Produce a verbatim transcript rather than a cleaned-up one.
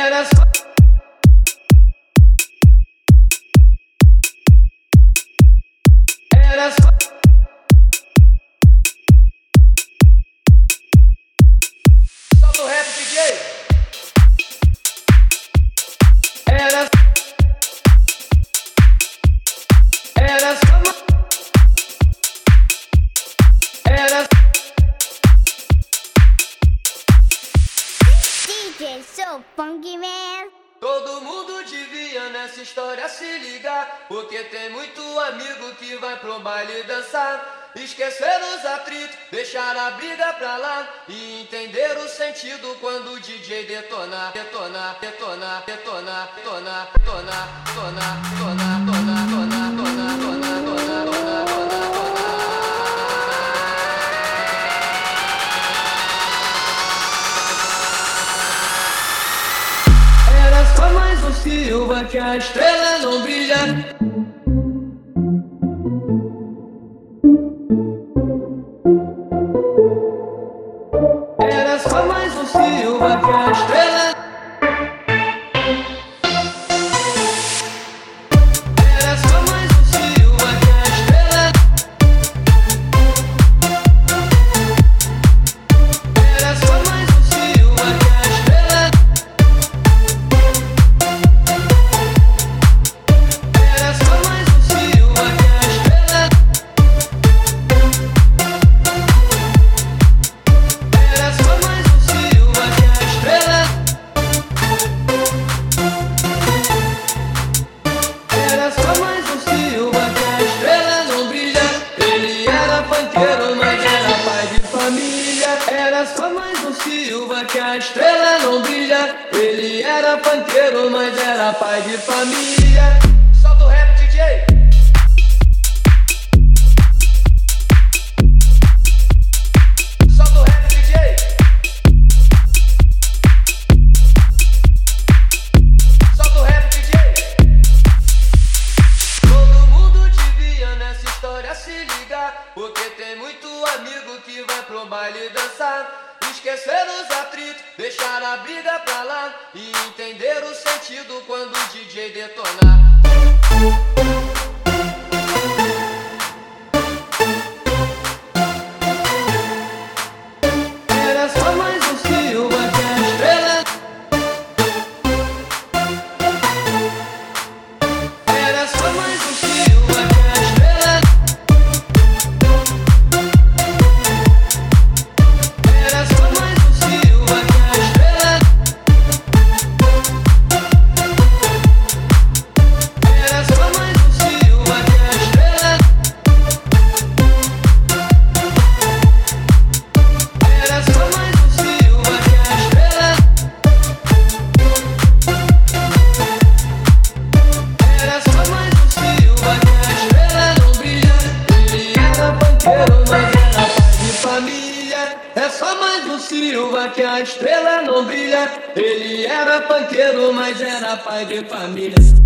Era só Era só Solta o rap, D J. Era Era só Era D J Sou Funky Man. Todo mundo devia nessa história se ligar, porque tem muito amigo que vai pro baile dançar. Esquecer os atritos, deixar a briga pra lá e entender o sentido quando o D J detonar, detonar, detonar, detonar, detonar, detonar, detonar, detonar, detonar, detonar, detonar, detonar, detonar, detonar, detonar. Era só mais um Silva que a estrela não brilha. Era só mais um Silva que a estrela. Era só mais um Silva que a estrela. Era só mais um Silva que a estrela. Era só mais um Silva que a estrela. Era só mais um Silva que a estrela. Era só mais um Silva que a estrela não brilha. Ele era funkeiro, mas era pai de família. Era só mais um Silva que a estrela não brilha. Ele era funkeiro, mas era pai de família. Solta o rap, D J. Solta o rap, D J. Solta o rap, D J. Todo mundo devia nessa história se ligar, porque tem muito amigo que vai pro baile dançar. Esquecer os atritos, deixar a briga pra lá e entender o sentido quando o D J detonar. Era só mais um Silva que a estrela. Era só mais um Silva que a estrela. Era só mais um Silva que a estrela. Era só mais um Silva que a estrela. Era só mais um Silva que a estrela. Era só mais um Silva que a estrela não brilha. Ele era funkeiro, mas era pai de família. É só mais um Silva que a estrela não brilha. Ele era funkeiro, mas era pai de família.